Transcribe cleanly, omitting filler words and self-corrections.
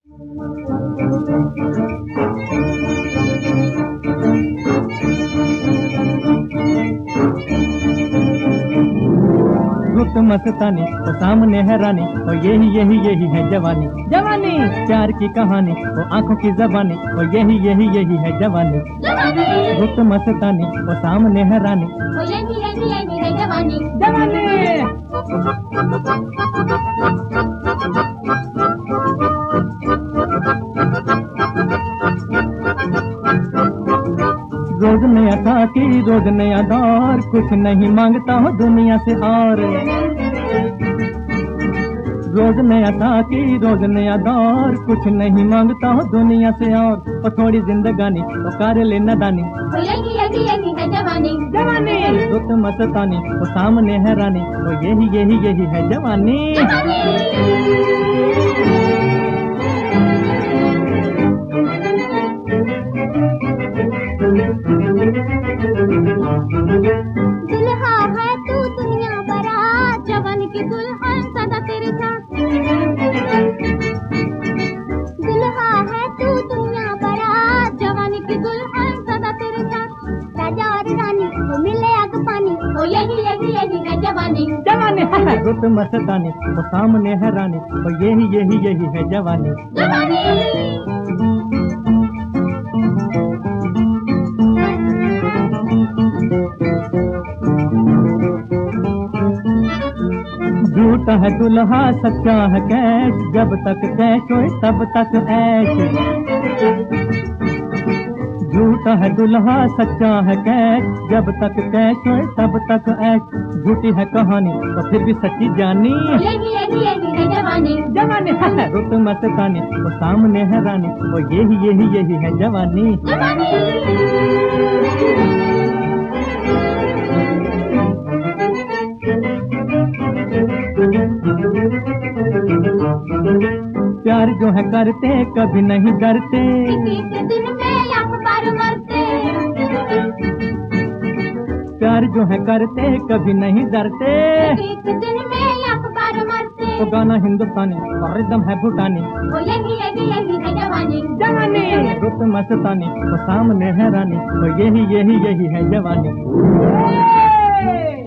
रुत मस्तानी वो सामने है रानी, और यही है जवानी। जवानी प्यार की कहानी, वो आंखों की जबानी, और यही है जवानी। रुत मस्तानी वो सामने है रानी, वो यही है जवानी। जवानी रोज नया साथी रोज नया दौर, कुछ नहीं मांगता हो दुनिया से और। रोज नया साथी रोज नया दौर, कुछ नहीं मांगता हो दुनिया से और थोड़ी जिंदगानी वो कर ले नदानी, यही है जवानी। जवानी रुत मस्तानी वो सामने है रानी, वो यही है जवानी। दुल्हा है तू दुनिया बड़ा, जवान की दुल्हन सदा तेरे साथ। दुल्हा है तू दुनिया बड़ा, जवान की दुल्हन सदा तेरे साथ। राजा और रानी वो मिले आग पानी, वो यही है जवानी। जवानी है रुत मस्तानी वो सामने है रानी, वो यही है जवानी। झूठा है दुल्हा सच्चा है कैश, जब तक कैश होए तब तक ऐश। झूठा है दुल्हा सच्चा है कैश, जब तक कैश होए तब तक ऐश। झूठी है कहानी तो फिर भी सच्ची जानी, यही है जवानी। जवानी है रुत मस्तानी वो सामने है रानी, वो यही है जवानी। प्यार जो है करते कभी नहीं डरते, दिन में लाख बार मरते। प्यार जो है करते कभी नहीं डरते, दिन में लाख बार मरते। वो गाना हिंदुस्तानी और रिदम है भूटानी, वो यही है जवानी। जवानी रुत मस्तानी वो सामने है रानी, वो यही है जवानी।